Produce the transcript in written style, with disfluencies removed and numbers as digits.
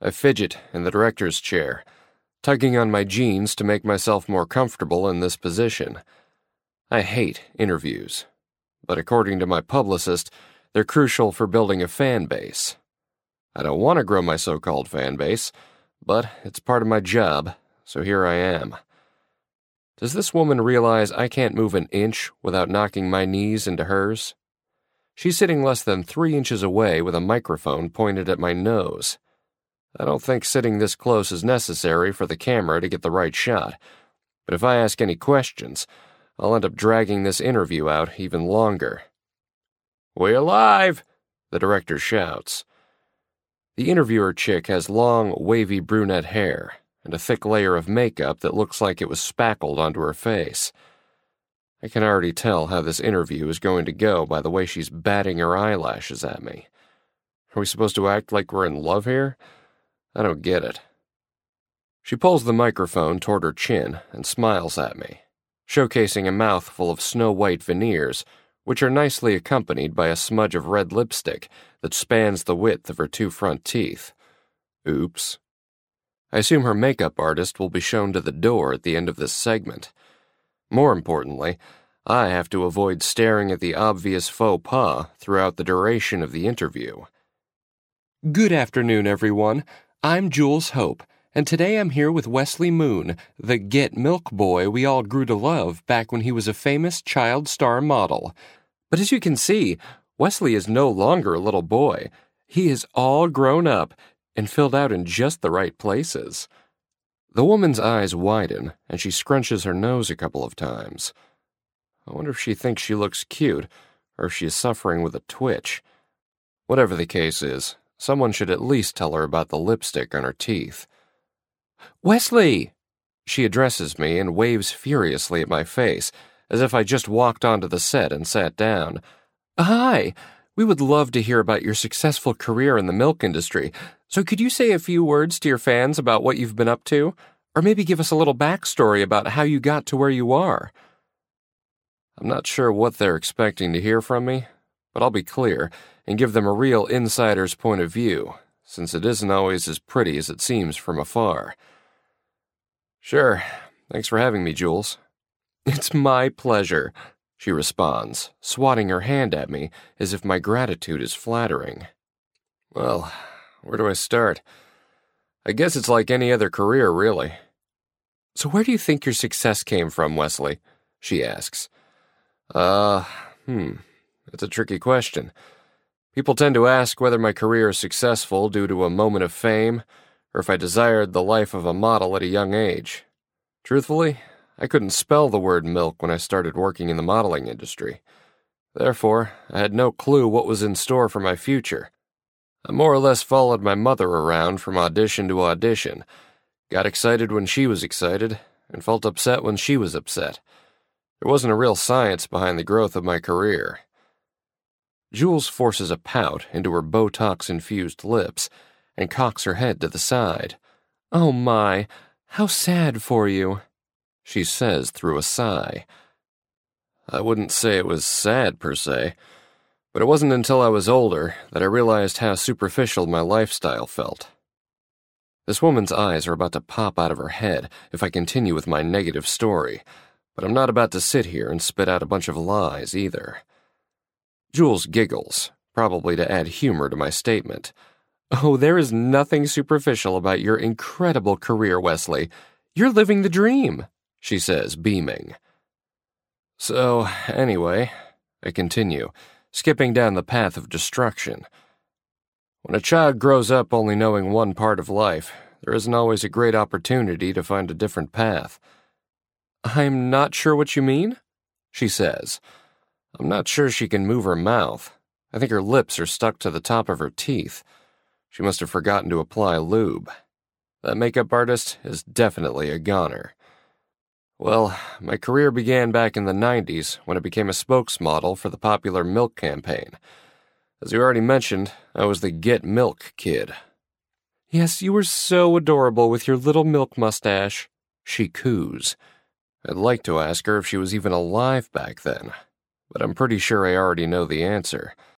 I fidget in the director's chair, tugging on my jeans to make myself more comfortable in this position. I hate interviews, but according to my publicist, they're crucial for building a fan base. I don't want to grow my so-called fan base, but it's part of my job, so here I am. Does this woman realize I can't move an inch without knocking my knees into hers? She's sitting less than 3 inches away with a microphone pointed at my nose. I don't think sitting this close is necessary for the camera to get the right shot, but if I ask any questions, I'll end up dragging this interview out even longer. "We're live!" the director shouts. The interviewer chick has long, wavy brunette hair and a thick layer of makeup that looks like it was spackled onto her face. I can already tell how this interview is going to go by the way she's batting her eyelashes at me. Are we supposed to act like we're in love here? I don't get it. She pulls the microphone toward her chin and smiles at me, showcasing a mouth full of snow-white veneers, which are nicely accompanied by a smudge of red lipstick that spans the width of her 2 front teeth. Oops. I assume her makeup artist will be shown to the door at the end of this segment. More importantly, I have to avoid staring at the obvious faux pas throughout the duration of the interview. Good afternoon, everyone. I'm Jules Hope, and today I'm here with Wesley Moon, the Get Milk boy we all grew to love back when he was a famous child star model. But as you can see, Wesley is no longer a little boy. He is all grown up and filled out in just the right places. The woman's eyes widen, and she scrunches her nose a couple of times. I wonder if she thinks she looks cute, or if she is suffering with a twitch. Whatever the case is, someone should at least tell her about the lipstick on her teeth. "Wesley!" She addresses me and waves furiously at my face, as if I just walked onto the set and sat down. "Hi! We would love to hear about your successful career in the milk industry, so could you say a few words to your fans about what you've been up to? Or maybe give us a little backstory about how you got to where you are?" I'm not sure what they're expecting to hear from me, but I'll be clear and give them a real insider's point of view, since it isn't always as pretty as it seems from afar. "Sure. Thanks for having me, Jules." "It's my pleasure," she responds, swatting her hand at me as if my gratitude is flattering. Well, where do I start? I guess it's like any other career, really. "So where do you think your success came from, Wesley?" she asks. It's a tricky question. People tend to ask whether my career is successful due to a moment of fame, or if I desired the life of a model at a young age. Truthfully, I couldn't spell the word milk when I started working in the modeling industry. Therefore, I had no clue what was in store for my future. I more or less followed my mother around from audition to audition, got excited when she was excited, and felt upset when she was upset. There wasn't a real science behind the growth of my career. Jules forces a pout into her Botox-infused lips and cocks her head to the side. "Oh my, how sad for you," she says through a sigh. I wouldn't say it was sad per se, but it wasn't until I was older that I realized how superficial my lifestyle felt. This woman's eyes are about to pop out of her head if I continue with my negative story, but I'm not about to sit here and spit out a bunch of lies either. Jules giggles, probably to add humor to my statement. "Oh, there is nothing superficial about your incredible career, Wesley. You're living the dream," she says, beaming. So, anyway, I continue, skipping down the path of destruction. When a child grows up only knowing one part of life, there isn't always a great opportunity to find a different path. "I'm not sure what you mean," she says. I'm not sure she can move her mouth. I think her lips are stuck to the top of her teeth. She must have forgotten to apply lube. That makeup artist is definitely a goner. Well, my career began back in the 90s when I became a spokesmodel for the popular milk campaign. As you already mentioned, I was the Get Milk kid. "Yes, you were so adorable with your little milk mustache," she coos. I'd like to ask her if she was even alive back then, but I'm pretty sure I already know the answer.